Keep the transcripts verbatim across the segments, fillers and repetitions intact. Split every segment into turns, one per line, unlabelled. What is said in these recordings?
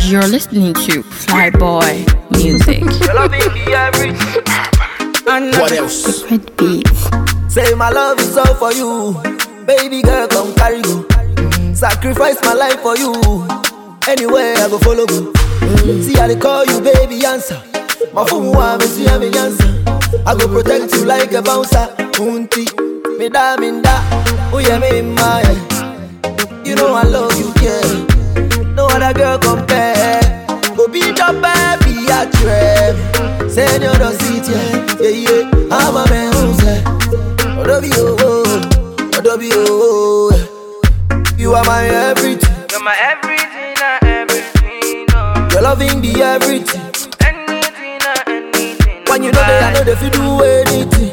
You're listening to Flyboy Music.
What else?
Liquid Beats.
Say my love is all for you. Baby girl, come carry go. Sacrifice my life for you. Anywhere I go follow go. See how they call you, baby, answer. My phone want me see me answer. I go protect you like a bouncer. Unti, me da minda. Oh yeah, me my. You know I love you, yeah. No other girl compare. Go beat up, baby, I trap. Say you don't see it, yeah, yeah, yeah. I'm a man who say, oh, don't be oh, oh, don't be oh, oh. You are my everything.
You're my everything, uh, everything, oh.
Your loving be everything.
Anything, uh, anything.
When you know that I know if you do anything.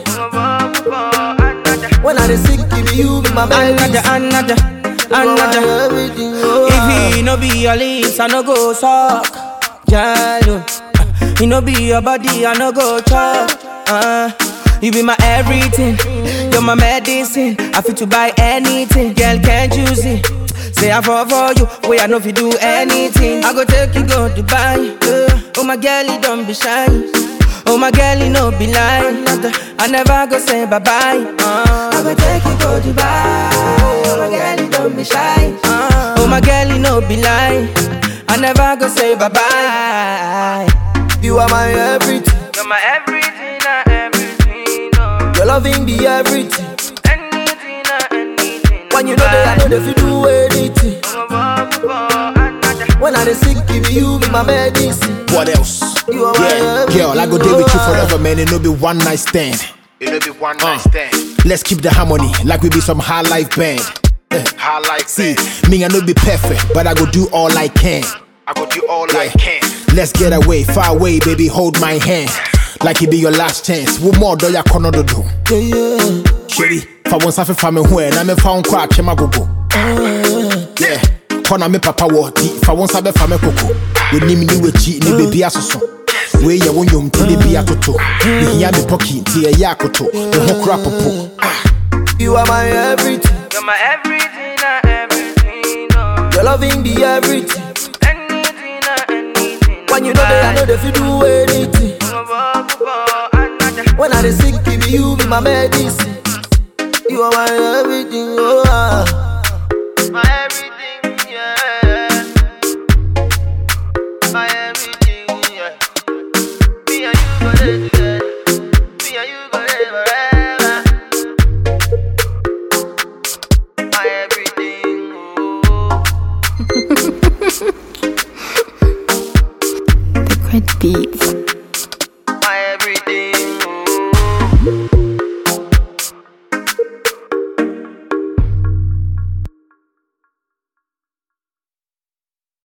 When I dey sick, give you be my
Another, another, another.
Everything, oh.
If he no be your lips, I no go suck. Yeah, no. He no be your body, I no go chop. Uh, you be my everything. You're my medicine. I fit to buy anything. Girl, can't you see? Say I fall for you. Way I know if you do anything. I go take you go Dubai. Uh, oh my girl, you don't be shy. Oh my girl, you know be lying. I never go say bye bye. Uh, I go take you go Dubai. Oh my girl, you don't be shy. Uh, oh my girl, you know be lying. I never go say bye bye.
You are my everything.
You're my everything, uh, everything. Oh.
Your loving be everything.
Anything, uh, anything.
When you know that I know if you do anything. When I dey sick, give you be my medicine.
What else?
You are
Yeah,
my everything.
girl, I go there with you forever, man. It no be one night stand.
It no be one night
Uh,
stand.
Let's keep the harmony like we be some high life band.
High life
See,
band.
me I no be perfect, but I go do all I can.
I go do all I
Yeah.
can.
Let's get away, far away, baby, hold my hand. Like it be your last chance. Wo more do ya kono do do.
Yeah, yeah.
Shiri, fa won safe fa me ho e na me fa won kwa chema gogo. Yeah, kona me papa wo di fa won sabe fa me koko. We nim ni wechi ni baby asoso. We ye won yom ti baby atoto. Ni hia me poki ti e ya akoto. Me ho kra popo.
You are my everything.
You're my everything, uh, everything. Oh.
Your loving be everything.
Anything, uh, anything.
When you know that I know if you do anything. When I dey sick, give you be my medicine. You are my everything, oh. Ah.
My everything, yeah. My everything, yeah. Me and you go there together. Me and you go there forever. My everything, oh.
Liquid Beats.
My everything, oh.